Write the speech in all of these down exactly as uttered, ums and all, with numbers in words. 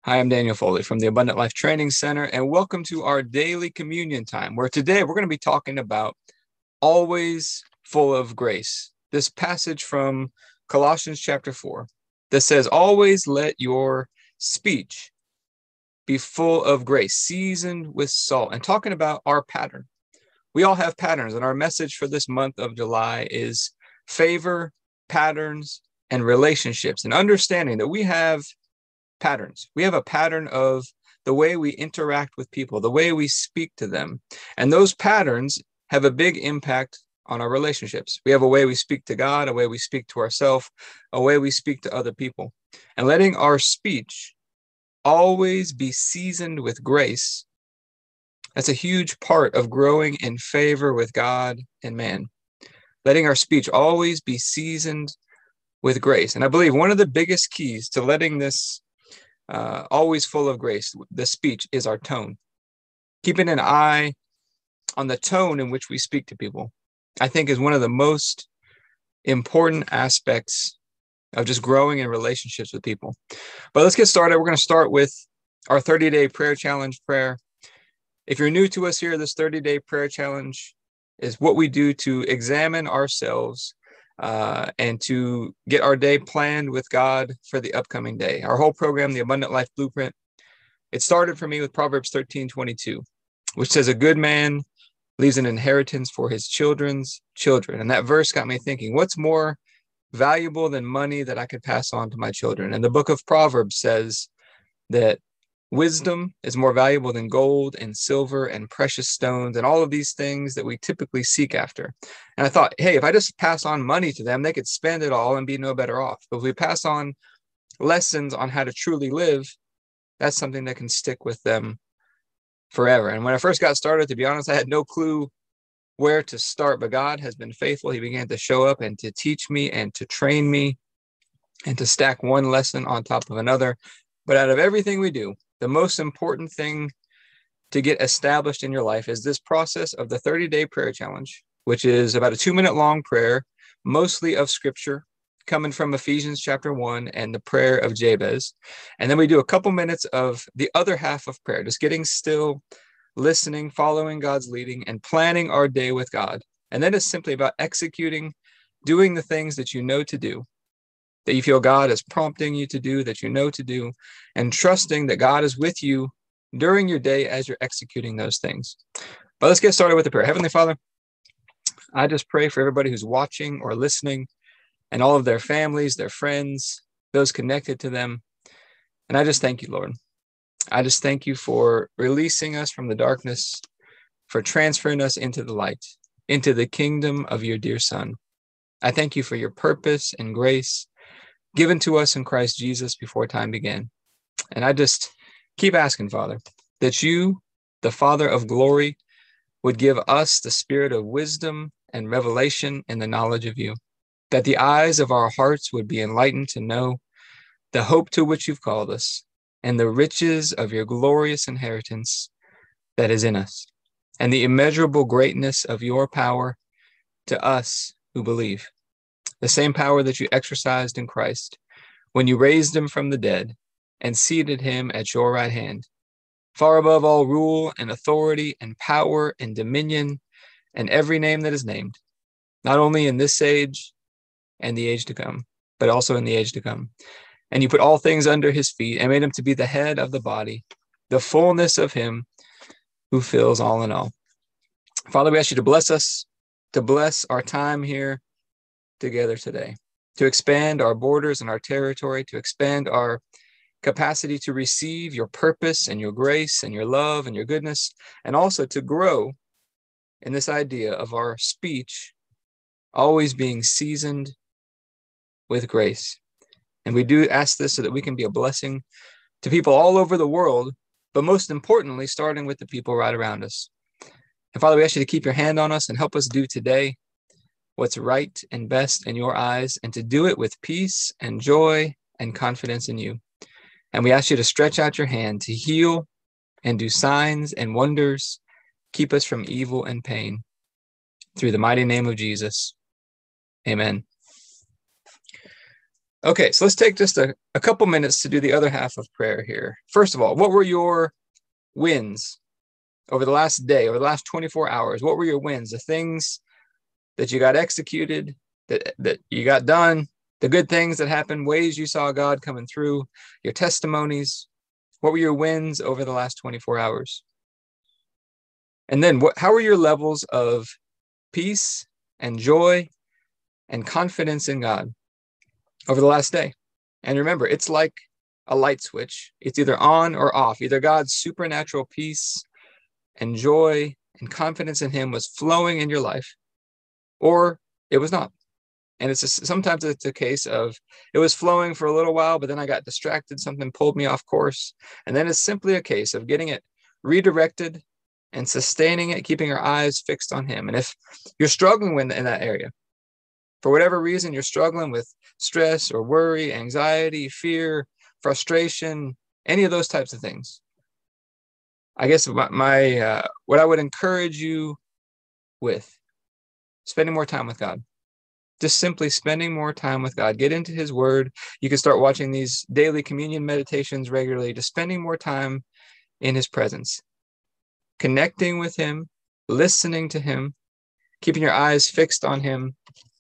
Hi, I'm Daniel Foley from the Abundant Life Training Center, and welcome to our daily communion time, where today we're going to be talking about always full of grace. This passage from Colossians chapter four that says, always let your speech be full of grace, seasoned with salt, and talking about our pattern. We all have patterns, and our message for this month of July is favor, patterns, and relationships, and understanding that we have patterns. We have a pattern of the way we interact with people, the way we speak to them. And those patterns have a big impact on our relationships. We have a way we speak to God, a way we speak to ourselves, a way we speak to other people. And letting our speech always be seasoned with grace, that's a huge part of growing in favor with God and man. Letting our speech always be seasoned with grace. And I believe one of the biggest keys to letting this Uh, always full of grace, the speech, is our tone. Keeping an eye on the tone in which we speak to people, I think, is one of the most important aspects of just growing in relationships with people. But let's get started. We're going to start with our thirty-day prayer challenge prayer. If you're new to us here, this thirty-day prayer challenge is what we do to examine ourselves Uh, and to get our day planned with God for the upcoming day. Our whole program, the Abundant Life Blueprint, it started for me with Proverbs thirteen twenty-two, which says, a good man leaves an inheritance for his children's children. And that verse got me thinking, what's more valuable than money that I could pass on to my children? And the book of Proverbs says that wisdom is more valuable than gold and silver and precious stones and all of these things that we typically seek after. And I thought, hey, if I just pass on money to them, they could spend it all and be no better off. But if we pass on lessons on how to truly live, that's something that can stick with them forever. And when I first got started, to be honest, I had no clue where to start, but God has been faithful. He began to show up and to teach me and to train me and to stack one lesson on top of another. But out of everything we do, the most important thing to get established in your life is this process of the thirty-day prayer challenge, which is about a two-minute long prayer, mostly of scripture, coming from Ephesians chapter one and the prayer of Jabez. And then we do a couple minutes of the other half of prayer, just getting still, listening, following God's leading, and planning our day with God. And then it's simply about executing, doing the things that you know to do, that you feel God is prompting you to do, that you know to do, and trusting that God is with you during your day as you're executing those things. But let's get started with the prayer. Heavenly Father, I just pray for everybody who's watching or listening and all of their families, their friends, those connected to them. And I just thank you, Lord. I just thank you for releasing us from the darkness, for transferring us into the light, into the kingdom of your dear Son. I thank you for your purpose and grace given to us in Christ Jesus before time began. And I just keep asking, Father, that you, the Father of glory, would give us the spirit of wisdom and revelation in the knowledge of you, that the eyes of our hearts would be enlightened to know the hope to which you've called us and the riches of your glorious inheritance that is in us, and the immeasurable greatness of your power to us who believe. The same power that you exercised in Christ when you raised him from the dead and seated him at your right hand, far above all rule and authority and power and dominion and every name that is named, not only in this age and the age to come, but also in the age to come. And you put all things under his feet and made him to be the head of the body, the fullness of him who fills all in all. Father, we ask you to bless us, to bless our time here together today, to expand our borders and our territory, to expand our capacity to receive your purpose and your grace and your love and your goodness, and also to grow in this idea of our speech always being seasoned with grace. And we do ask this so that we can be a blessing to people all over the world, but most importantly, starting with the people right around us. And Father, we ask you to keep your hand on us and help us do today what's right and best in your eyes, and to do it with peace and joy and confidence in you. And we ask you to stretch out your hand to heal and do signs and wonders, keep us from evil and pain. Through the mighty name of Jesus, amen. Okay, so let's take just a, a couple minutes to do the other half of prayer here. First of all, what were your wins over the last day, over the last twenty-four hours? What were your wins? The things that you got executed, that, that you got done, the good things that happened, ways you saw God coming through, your testimonies. What were your wins over the last twenty-four hours? And then what, how were your levels of peace and joy and confidence in God over the last day? And remember, it's like a light switch. It's either on or off. Either God's supernatural peace and joy and confidence in him was flowing in your life, or it was not. And it's a, sometimes it's a case of it was flowing for a little while, but then I got distracted. Something pulled me off course. And then it's simply a case of getting it redirected and sustaining it, keeping our eyes fixed on him. And if you're struggling with, in that area, for whatever reason, you're struggling with stress or worry, anxiety, fear, frustration, any of those types of things, I guess my, my uh, what I would encourage you with, spending more time with God. Just simply spending more time with God. Get into his word. You can start watching these daily communion meditations regularly, just spending more time in his presence, connecting with him, listening to him, keeping your eyes fixed on him.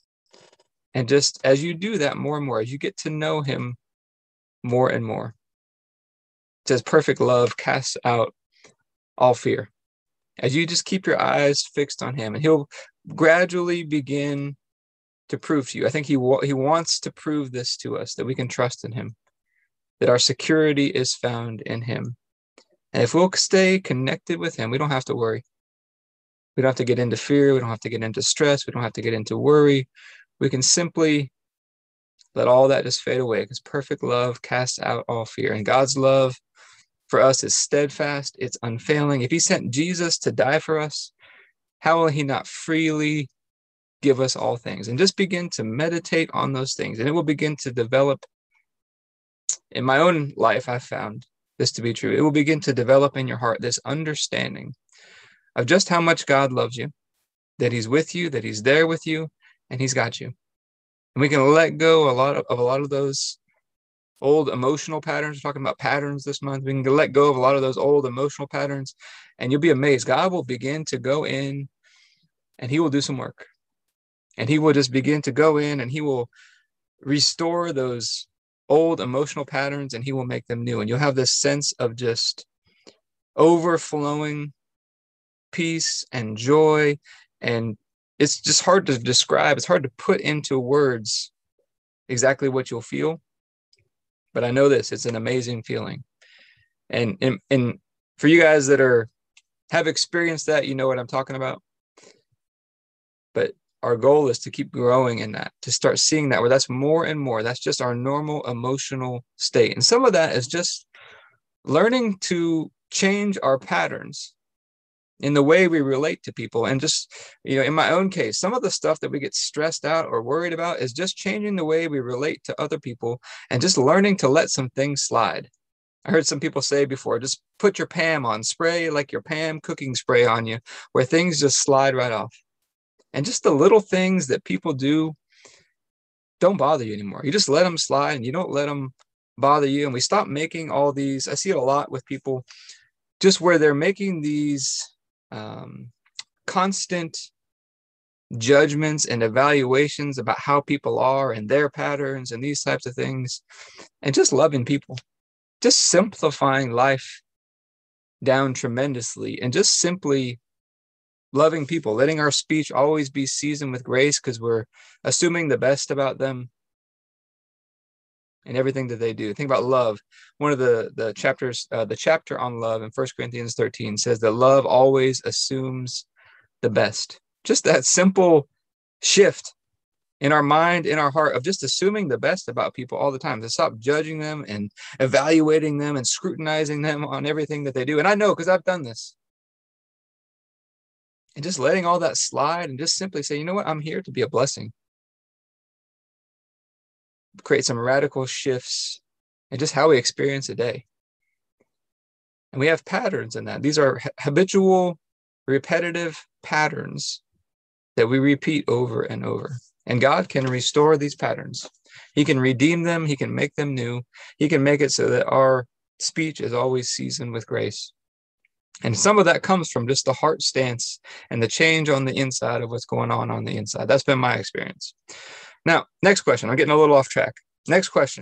And just as you do that more and more, as you get to know him more and more, it says perfect love casts out all fear. As you just keep your eyes fixed on him, and he'll gradually begin to prove to you. I think he wa- he wants to prove this to us, that we can trust in him, that our security is found in him. And if we'll stay connected with him, we don't have to worry. We don't have to get into fear. We don't have to get into stress. We don't have to get into worry. We can simply let all that just fade away, because perfect love casts out all fear. And God's love for us is steadfast. It's unfailing. If he sent Jesus to die for us, how will he not freely give us all things? And just begin to meditate on those things, and it will begin to develop. In my own life, I've found this to be true. It will begin to develop in your heart this understanding of just how much God loves you, that he's with you, that he's there with you, and he's got you. And we can let go a lot of, of a lot of those old emotional patterns. We're talking about patterns this month. We can let go of a lot of those old emotional patterns, and you'll be amazed. God will begin to go in, and he will do some work. And he will just begin to go in, and he will restore those old emotional patterns, and he will make them new. And you'll have this sense of just overflowing peace and joy. And it's just hard to describe. It's hard to put into words exactly what you'll feel. But I know this, it's an amazing feeling. And, and, and for you guys that are have experienced that, you know what I'm talking about. But our goal is to keep growing in that, to start seeing that, where that's more and more. That's just our normal emotional state. And some of that is just learning to change our patterns in the way we relate to people. And just, you know, in my own case, some of the stuff that we get stressed out or worried about is just changing the way we relate to other people, and just learning to let some things slide. I heard some people say before, just put your Pam on, spray like your Pam cooking spray on you, where things just slide right off. And just the little things that people do don't bother you anymore. You just let them slide, and you don't let them bother you. And we stop making all these, I see it a lot with people, just where they're making these um, constant judgments and evaluations about how people are and their patterns and these types of things, and just loving people, just simplifying life down tremendously, and just simply loving people, letting our speech always be seasoned with grace, because we're assuming the best about them and everything that they do. Think about love. One of the the chapters, uh, the chapter on love in First Corinthians thirteen says that love always assumes the best. Just that simple shift in our mind, in our heart, of just assuming the best about people all the time, to stop judging them and evaluating them and scrutinizing them on everything that they do. And I know, because I've done this. And just letting all that slide, and just simply say, you know what, I'm here to be a blessing. Create some radical shifts in just how we experience a day. And we have patterns in that. These are habitual, repetitive patterns that we repeat over and over. And God can restore these patterns. He can redeem them. He can make them new. He can make it so that our speech is always seasoned with grace. And some of that comes from just the heart stance and the change on the inside of what's going on on the inside. That's been my experience. Now, next question. I'm getting a little off track. Next question.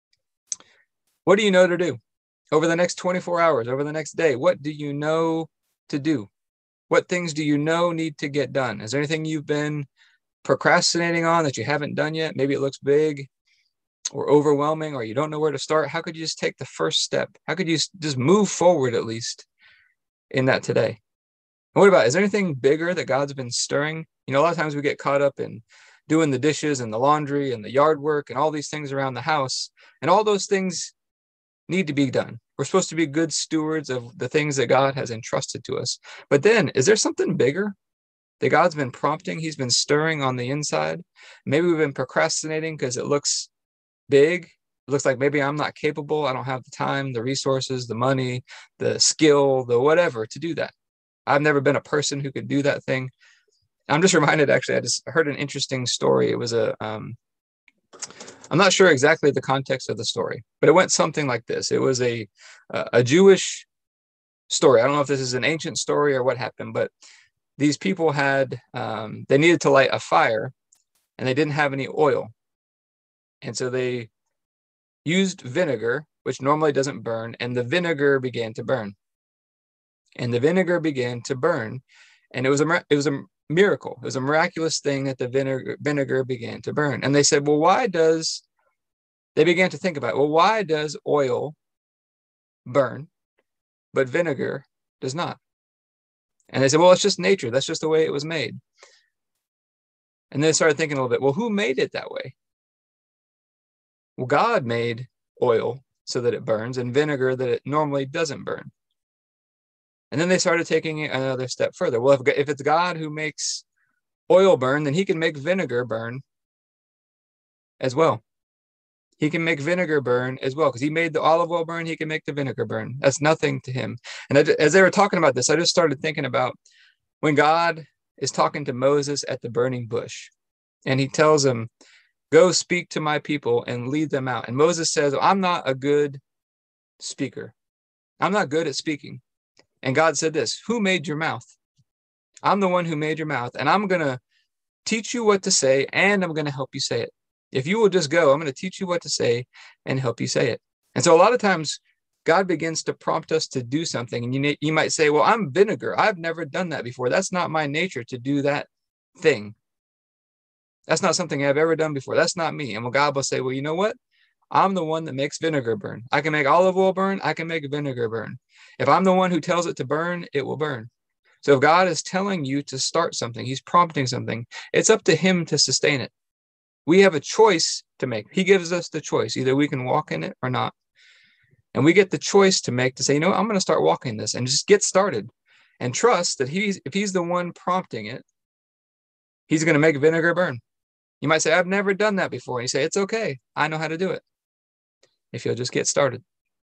What do you know to do over the next twenty-four hours, over the next day? What do you know to do? What things do you know need to get done? Is there anything you've been procrastinating on that you haven't done yet? Maybe it looks big or overwhelming, or you don't know where to start. How could you just take the first step? How could you just move forward at least in that today? And what about, is there anything bigger that God's been stirring? You know, a lot of times we get caught up in doing the dishes and the laundry and the yard work and all these things around the house. And all those things need to be done. We're supposed to be good stewards of the things that God has entrusted to us. But then, is there something bigger that God's been prompting? He's been stirring on the inside. Maybe we've been procrastinating because it looks big. It looks like maybe I'm not capable. I don't have the time, the resources, the money, the skill, the whatever to do that. I've never been a person who could do that thing. I'm just reminded, actually, I just heard an interesting story. It was a, um, I'm not sure exactly the context of the story, but it went something like this. It was a, a Jewish story. I don't know if this is an ancient story or what happened, but these people had, um, they needed to light a fire and they didn't have any oil. And so they used vinegar, which normally doesn't burn, and the vinegar began to burn. And the vinegar began to burn. And it was a, it was a miracle. It was a miraculous thing that the vinegar, vinegar began to burn. And they said, well, why does, they began to think about, well, why does oil burn, but vinegar does not? And they said, well, it's just nature. That's just the way it was made. And they started thinking a little bit, well, who made it that way? Well, God made oil so that it burns and vinegar that it normally doesn't burn. And then they started taking it another step further. Well, if, if it's God who makes oil burn, then he can make vinegar burn as well. He can make vinegar burn as well, because he made the olive oil burn. He can make the vinegar burn. That's nothing to him. And I, as they were talking about this, I just started thinking about when God is talking to Moses at the burning bush, and he tells him, go speak to my people and lead them out. And Moses says, I'm not a good speaker. I'm not good at speaking. And God said this, who made your mouth? I'm the one who made your mouth, and I'm going to teach you what to say, and I'm going to help you say it. If you will just go, I'm going to teach you what to say and help you say it. And so a lot of times God begins to prompt us to do something. And you, you might say, well, I'm vinegar. I've never done that before. That's not my nature to do that thing. That's not something I've ever done before. That's not me. And well, God will say, well, you know what? I'm the one that makes vinegar burn. I can make olive oil burn. I can make vinegar burn. If I'm the one who tells it to burn, it will burn. So if God is telling you to start something, he's prompting something, it's up to him to sustain it. We have a choice to make. He gives us the choice. Either we can walk in it or not. And we get the choice to make to say, you know, I'm going to start walking this and just get started and trust that he's, if he's the one prompting it, he's going to make vinegar burn. You might say, I've never done that before. And you say, it's okay. I know how to do it. If you'll just get started.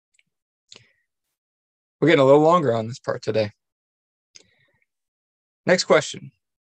We're getting a little longer on this part today. Next question.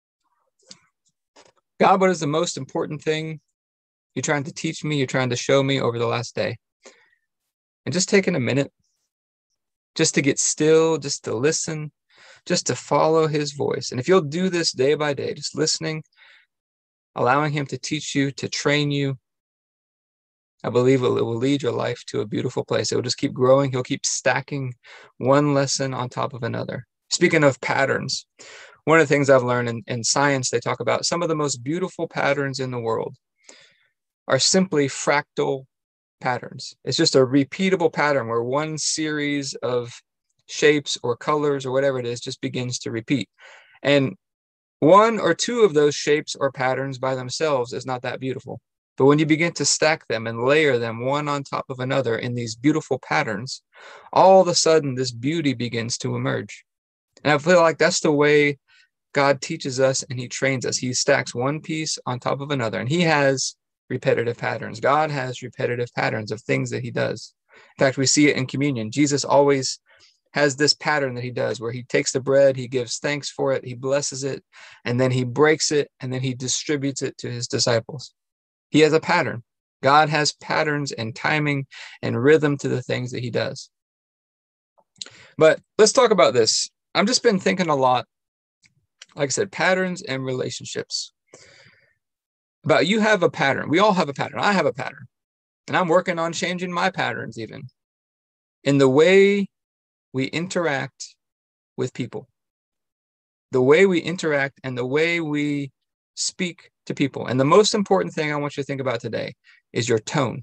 God, what is the most important thing you're trying to teach me, you're trying to show me over the last day? And just taking a minute, just to get still, just to listen, just to follow his voice. And if you'll do this day by day, just listening, allowing him to teach you, to train you, I believe it will lead your life to a beautiful place. It will just keep growing. He'll keep stacking one lesson on top of another. Speaking of patterns, one of the things I've learned in, in science, they talk about some of the most beautiful patterns in the world are simply fractal patterns. It's just a repeatable pattern where one series of shapes or colors or whatever it is just begins to repeat. And one or two of those shapes or patterns by themselves is not that beautiful. But when you begin to stack them and layer them one on top of another in these beautiful patterns, all of a sudden this beauty begins to emerge. And I feel like that's the way God teaches us and he trains us. He stacks one piece on top of another, and he has repetitive patterns. God has repetitive patterns of things that he does. In fact, we see it in communion. Jesus always has this pattern that he does where he takes the bread, he gives thanks for it, he blesses it, and then he breaks it, and then he distributes it to his disciples. He has a pattern. God has patterns and timing and rhythm to the things that he does. But let's talk about this. I've just been thinking a lot, like I said, patterns and relationships. About you have a pattern. We all have a pattern. I have a pattern. And I'm working on changing my patterns even in the way we interact with people. The way we interact and the way we speak to people. And the most important thing I want you to think about today is your tone.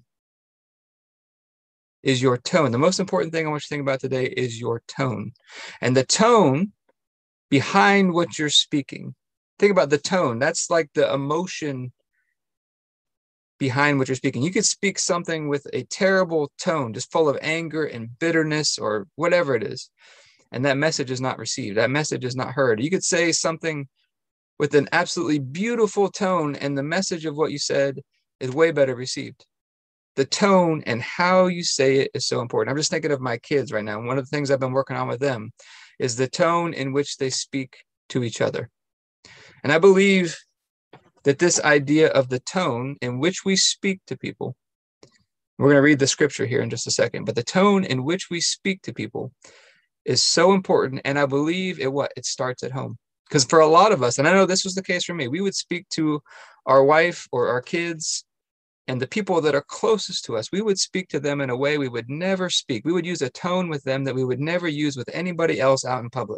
Is your tone. The most important thing I want you to think about today is your tone. And the tone behind what you're speaking. Think about the tone. That's like the emotion behind what you're speaking. You could speak something with a terrible tone, just full of anger and bitterness or whatever it is. And that message is not received. That message is not heard. You could say something with an absolutely beautiful tone, and the message of what you said is way better received. The tone and how you say it is so important. I'm just thinking of my kids right now. One of the things I've been working on with them is the tone in which they speak to each other. And I believe that this idea of the tone in which we speak to people, we're going to read the scripture here in just a second, but the tone in which we speak to people is so important. And I believe it what it starts at home. Because for a lot of us, and I know this was the case for me, we would speak to our wife or our kids and the people that are closest to us. We would speak to them in a way we would never speak. We would use a tone with them that we would never use with anybody else out in public.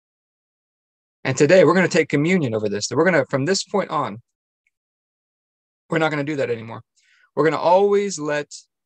And today we're going to take communion over this. We're going to, from this point on, we're not going to do that anymore. We're going to always let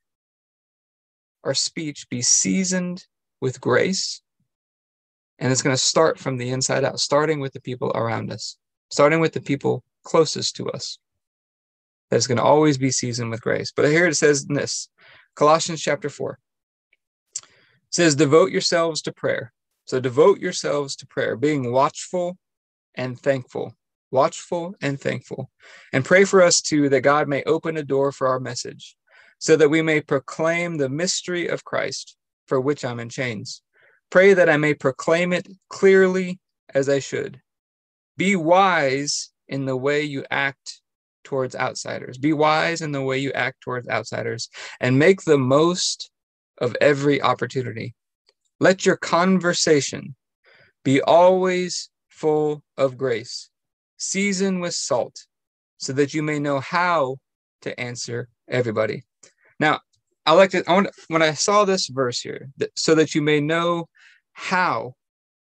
our speech be seasoned with grace. And it's going to start from the inside out, starting with the people around us, starting with the people closest to us. That's going to always be seasoned with grace. But here it says in this, Colossians chapter four. It says, devote yourselves to prayer. So devote yourselves to prayer, being watchful and thankful. Watchful and thankful. And pray for us too, that God may open a door for our message, so that we may proclaim the mystery of Christ, for which I'm in chains. Pray that I may proclaim it clearly as I should. Be wise in the way you act towards outsiders. Be wise in the way you act towards outsiders, and make the most of every opportunity. Let your conversation be always full of grace, seasoned with salt, so that you may know how to answer everybody. Now, I like to, I want, when I saw this verse here, that, so that you may know how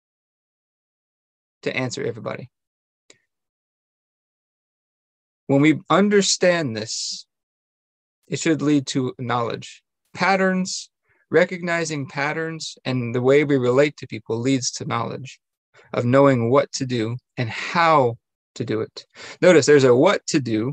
to answer everybody. When we understand this, it should lead to knowledge. Patterns, recognizing patterns and the way we relate to people leads to knowledge of knowing what to do and how to do it. Notice there's a what to do.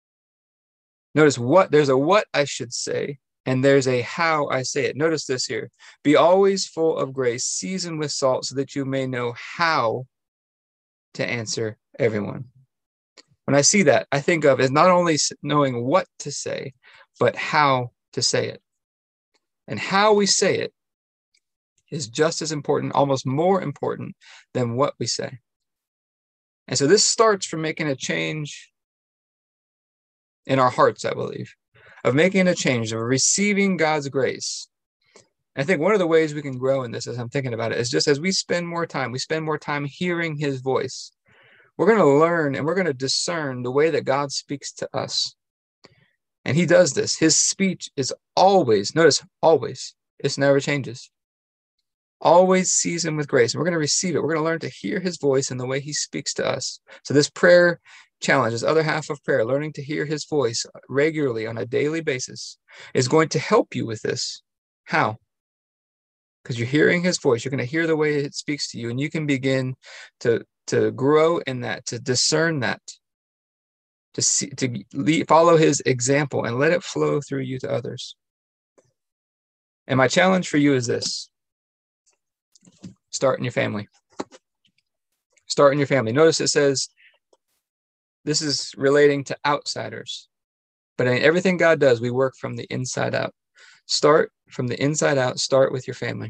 Notice what, there's a what I should say, and there's a how I say it. Notice this here. Be always full of grace, seasoned with salt, so that you may know how to answer everyone. When I see that, I think of is not only knowing what to say, but how to say it. And how we say it is just as important, almost more important than what we say. And so this starts from making a change in our hearts, I believe, of making a change, of receiving God's grace. And I think one of the ways we can grow in this, as I'm thinking about it, is just as we spend more time, we spend more time hearing his voice. We're going to learn and we're going to discern the way that God speaks to us. And he does this. His speech is always, notice, always, it never changes. Always seasoned with grace. And we're going to receive it. We're going to learn to hear his voice and the way he speaks to us. So this prayer challenge, this other half of prayer, learning to hear his voice regularly on a daily basis, is going to help you with this. How? Because you're hearing his voice. You're going to hear the way it speaks to you, and you can begin to, to grow in that, to discern that, to see, to lead, follow his example and let it flow through you to others. And my challenge for you is this. Start in your family. Start in your family. Notice it says, this is relating to outsiders. But in everything God does, we work from the inside out. Start from the inside out. Start with your family.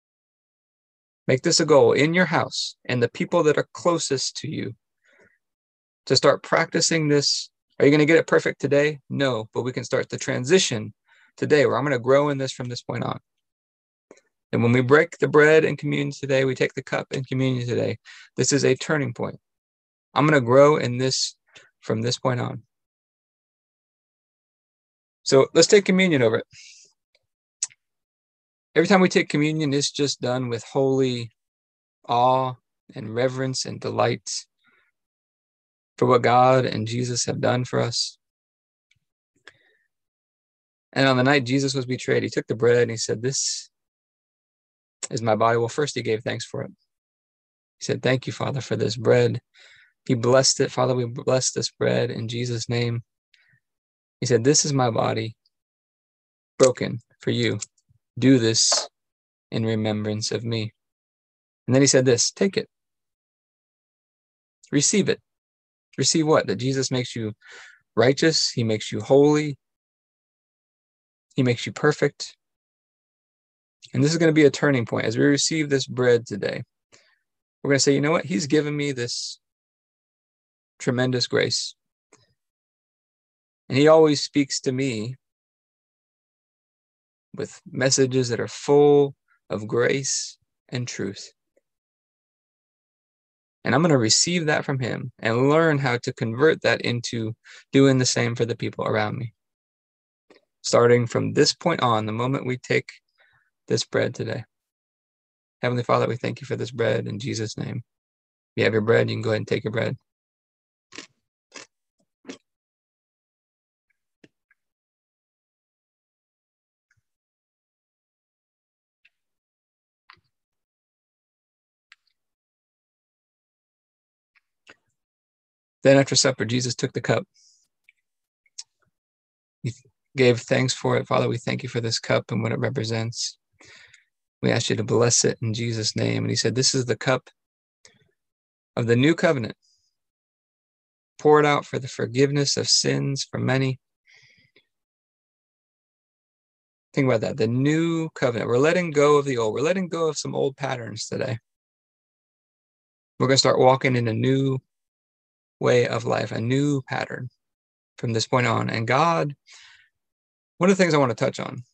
Make this a goal in your house and the people that are closest to you to start practicing this Are you going to get it perfect today? No, but we can start the transition today where I'm going to grow in this from this point on. And when we break the bread in communion today, we take the cup in communion today. This is a turning point. I'm going to grow in this from this point on. So let's take communion over it. Every time we take communion, it's just done with holy awe and reverence and delight for what God and Jesus have done for us. And on the night Jesus was betrayed, he took the bread and he said, "This is my body." Well, first he gave thanks for it. He said, "Thank you, Father, for this bread." He blessed it. "Father, we bless this bread in Jesus' name." He said, "This is my body broken for you. Do this in remembrance of me." And then he said this, "Take it. Receive it." Receive what? That Jesus makes you righteous. He makes you holy. He makes you perfect. And this is going to be a turning point. As we receive this bread today, we're going to say, you know what? He's given me this tremendous grace. And he always speaks to me with messages that are full of grace and truth. And I'm going to receive that from him and learn how to convert that into doing the same for the people around me. Starting from this point on, the moment we take this bread today. Heavenly Father, we thank you for this bread in Jesus' name. If you have your bread, you can go ahead and take your bread. Then after supper, Jesus took the cup. He gave thanks for it. Father, we thank you for this cup and what it represents. We ask you to bless it in Jesus' name. And he said, "This is the cup of the new covenant, poured out for the forgiveness of sins for many." Think about that. The new covenant. We're letting go of the old. We're letting go of some old patterns today. We're going to start walking in a new way of life, a new pattern from this point on. And God, one of the things I want to touch on,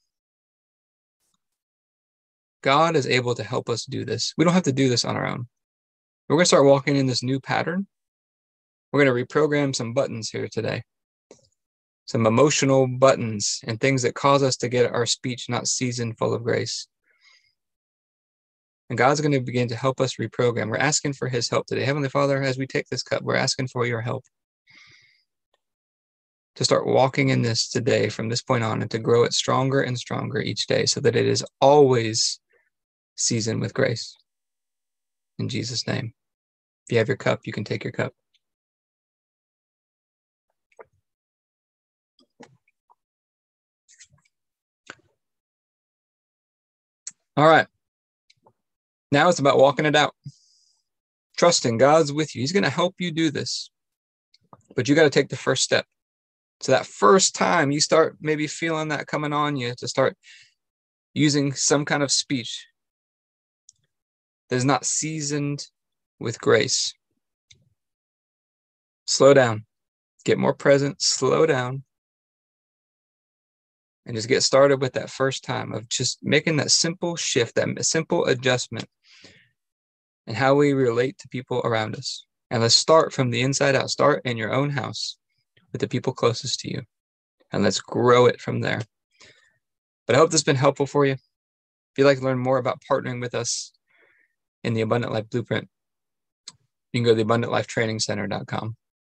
God is able to help us do this. We don't have to do this on our own. We're going to start walking in this new pattern. We're going to reprogram some buttons here today. Some emotional buttons and things that cause us to get our speech not seasoned full of grace. And God's going to begin to help us reprogram. We're asking for his help today. Heavenly Father, as we take this cup, we're asking for your help to start walking in this today from this point on and to grow it stronger and stronger each day so that it is always seasoned with grace. In Jesus' name. If you have your cup, you can take your cup. All right. Now it's about walking it out. Trusting God's with you. He's going to help you do this. But you got to take the first step. So that first time you start maybe feeling that coming on you to start using some kind of speech that is not seasoned with grace. Slow down. Get more present. Slow down. And just get started with that first time of just making that simple shift, that simple adjustment in how we relate to people around us. And let's start from the inside out. Start in your own house with the people closest to you. And let's grow it from there. But I hope this has been helpful for you. If you'd like to learn more about partnering with us in the Abundant Life Blueprint, you can go to the abundant life training center dot com.